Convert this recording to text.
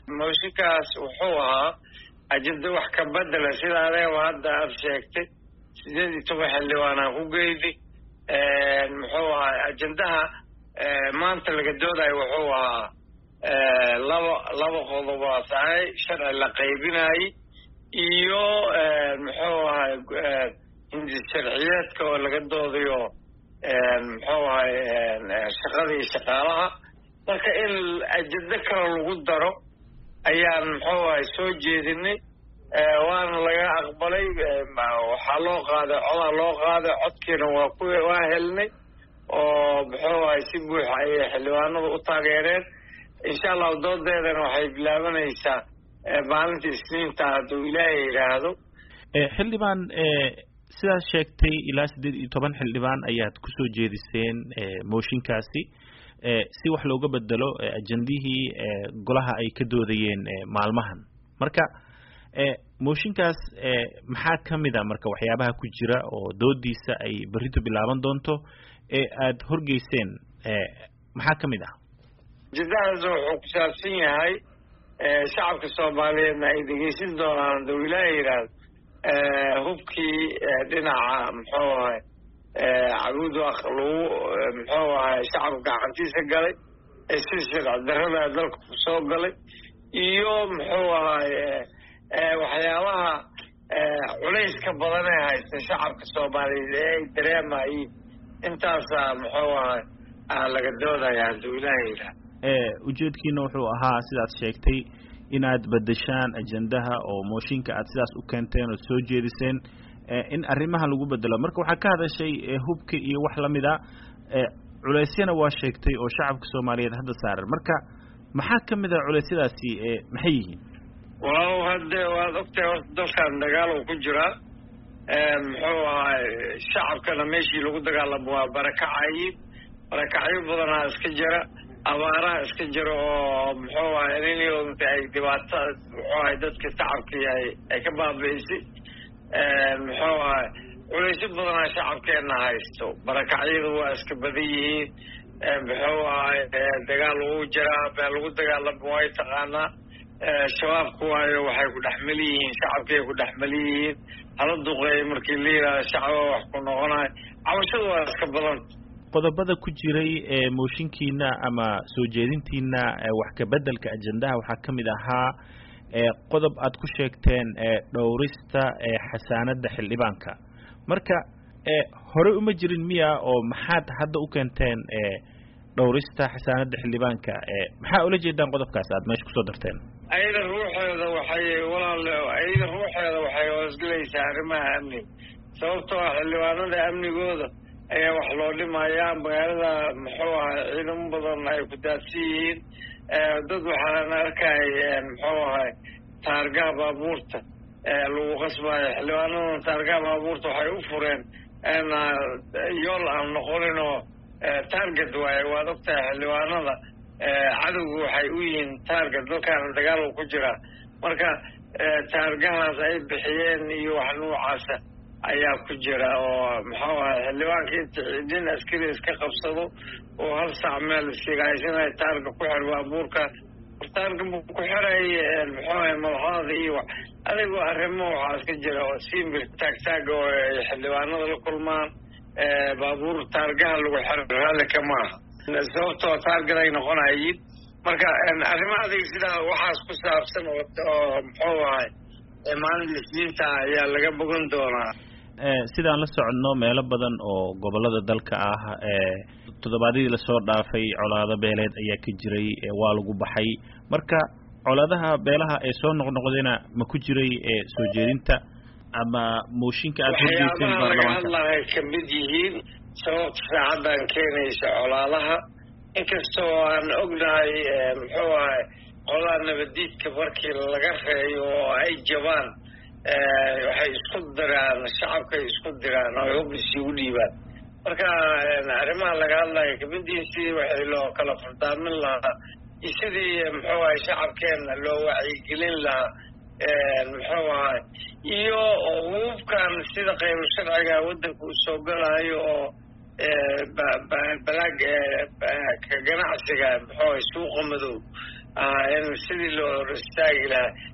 موسيقاس وحوها أجد وحكا بدل سيدا عليه وهذا أرشيكتي سيدي تبح اللي وانا هقيدي محوها أجندها ما أنت اللي قدودا وحوها لابا خضباتاي شرع لقيبيناي إيو محوها هندي الشرعيات كولا قدوديو محوها شقادي شقالها لكن أجد ذكر القدرة أيام محوها سوجي ذني وأنا لقى أقبلي وحلوق هذا علوق هذا عدكنا وقوي واهلني وبحوها يسيبوا حي حلوان وطاقيرين إن شاء الله ودود ذي وحي بلابنا يسا مالنتي سنين تعدو إلهي هذا حلبان sidaas sheegtay ilaa 18 xildhibaan ayaad ku soo jeediseen mooshinkaasi si wax looga bedelo ajandihii golaha ay ka doodayeen maalmahan marka mooshinkaas maxaa kamid ah marka waxyaabaha ku jira oo doodiisa ay barito bilaaban doonto aad horgeyseen maxaa kamid ah jiddaas wuxuu ku saabsan yahay shacabka Soomaaliyeed ay dhageysan doonaan dawladda hubkii dhinaca muxuu cabuud aqlu muxuu shacabka gacantiisa galay silsilad darada dalka ku soo galay iyo muxuu waxyaabaha culayska badan ee haysta shacabka Soomaaliyeed ee dareemay intaas muxuu laga doodayaa dawladda ujeedkiina wuxuu ahaa sidaad sheegtay inaad bedeshaan ajandaha oo mooshinka aad sidaas u keenteen oo soo jeediseen in arrimaha lagu bedelo marka waxa ka hadashay hubka iyo wax la mid ah culeysyana waa sheegtay oo shacabka Soomaaliyeed hadda saaran marka maxaa kamid ah culeysyadaasi maxay yihiin waaw hadda waad ogtay dalkan dagaal uu ku jira muxuu shacabkana meeshii lagu dagaalamo waa barakacay badan iska jira abaaraha iska jiro oo muxuu inay ay dhibaato waxay dadka shacabka ay ka baabi'isay muxuu culeysyo badan shacabkeena haysto barakacyadu waa iska badan yihiin muxuu dagaal uu jira baa lagu dagaalamo way taqaanaa shabaabku waxay ku dhaxmal yihiin shacabkay ku dhaxmal yihiin hala duqeey markii la yiraahdo shacabka wax ku noqonay cabashadu waa iska badan qodobada ku jiray mooshinkiina ama soo jeedintiina wax ka bedelka ajandaha waxa kamid ahaa qodob aad ku sheegteen dhowrista xasaanada xildhibaanka marka hore uma jirin miya oo maxaad hadda u keenteen dhowrista xasaanada xildhibaanka maxaa ula jeedaan qodobkaas aad meesha ku soo darteen ayda ruuxeeda waxay wasgalaysaa arrimaha amni sababtoo xildhibaanada amnigooda ayaa wax loo dhimayaa magaalada muxuu ciidamo badan ay ku daadsan yihiin dad waxaan arkay muxuu taargaha baabuurta lagu qasbayo xildhibaanada taargaha baabuurta waxay u fureen yool aan noqonin oo target waaye waad ogtahay xildhibaanada cadowgu waxay u yihiin target dalkan dagaal ku jira marka taargahaas ay bixiyeen iyo wax noocaasa ayaa ku jira oo muxuu xildhibaanka inta ciidan askari iska qabsado oo hal saac meel iskaga taarga ku xir baabuurka taarga ku xiray muxuu madaxda iyo adigu arrimo waxa iska jira oo simbir taag oo xildhibaanada la kulmaan baabuur taargaha lagu xiray kama sababtoo taargada ay noqonayeen marka arrimaha sida waxaas ku saabsan oo muxuu maalinta isniinta ayaa laga bogan doonaa sidaan la socono meelo badan oo gobolada dalka ah toddobaadii la soo dhaafay colaado beeleed ayaa ka jiray waa lagu baxay marka colaadaha beelaha ee soo noqnoqdayna ma ku jiray soo jeedinta ama mooshinka aad horjeedeen baarlamaanka waxay ka mid yihiin sababta saacadan keenaysa colaadaha inkastoo aan ognahay muxuu qolada nabadiidka markii laga reeyo oo ay jabaan waxay isku diraan shacabka isku diraan oo hub isugu dhiibaan marka arrimaha laga hadlayo kamiddiisii waxay loo kala furdaamin lahaa sidii muxuu shacabkeena loo wacyigelin lahaa muxuu iyo hubkan sida qayb sharciga waddanka uu soo galayo oo balaag ka ganacsiga muxuu suuqa madow in sidii loo hor istaagi lahaa